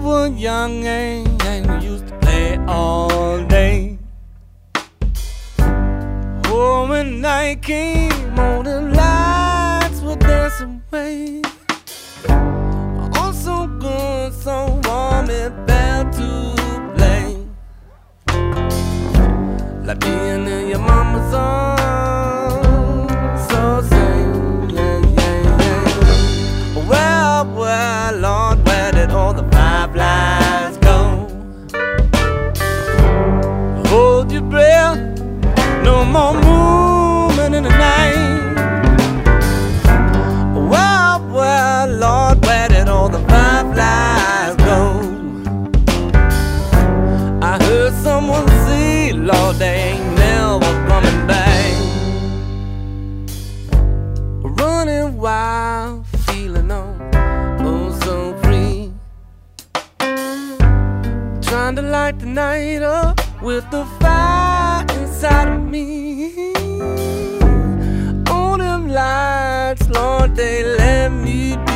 were young and we used to play all day. Oh, when night came on, the lights would dance away. Oh, so good, so warm, it felt to play. Like being in your mama's arms, so say, yeah, yeah, yeah. Well, Lord, where did all the fireflies go? Hold your breath, no more movement in the night. Well, Lord, where did all the fireflies go? I heard someone say, Lord, they ain't never coming back. Running wild, feeling oh so free. Trying to light the night up with the fire inside of me. All them lights, Lord, they let me be.